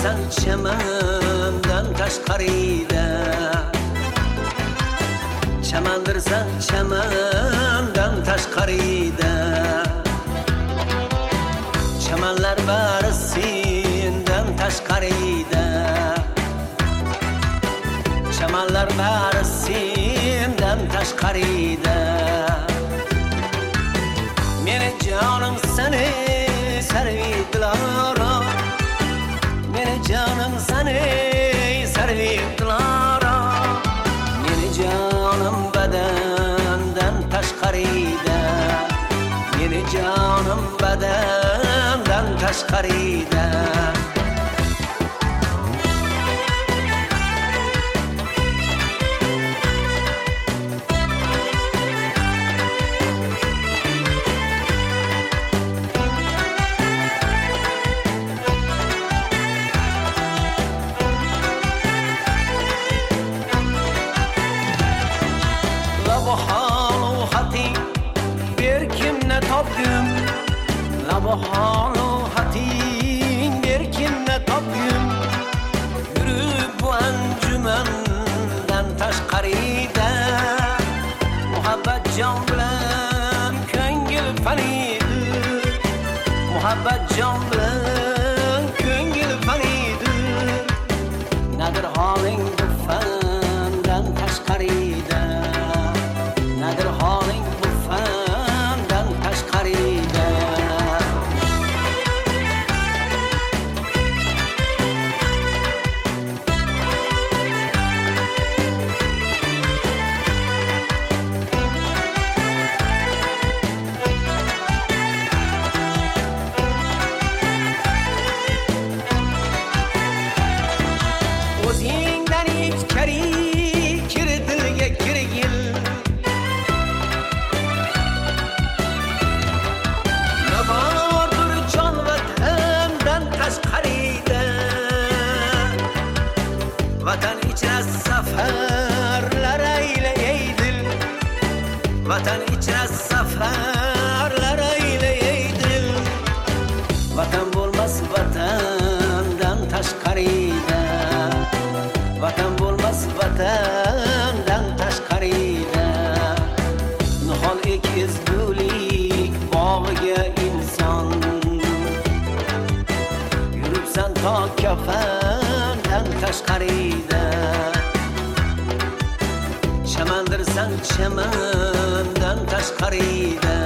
chamandirsan chamandan tashqarida, chamandirsan chamandan tashqarida, chamanlar bari sendan tashqarida, chamanlar bari sendan tashqarida. Meni jonim seni sarvidlara, meni jonim seni sarvidlara, meni jonim badandan tashqarida, meni jonim badandan tashqarida. Topgum labohalu hatin bir kimne topgum, yürüp bu encümendan tashqarida, muhabbet can bilan ko'ngil fanidir, muhabbet can bilan ko'ngil fanidir. Nadir holing bu fandan tashqarida, nadir holing bu fandan tashqarida. O'zingdan ichkari kir dilga kirgil, vatan ichra safarlar ayle ey dil, vatan ichra safarlar ayle ey dil. Vatan bo'lmas vatandan tashqarida, vatan bo'lmas vatandan tashqarida. Nihol ezgulik bog'iga inson, yuribsan to kafandan tashqarida, chamandirsan chamandan tashqarida,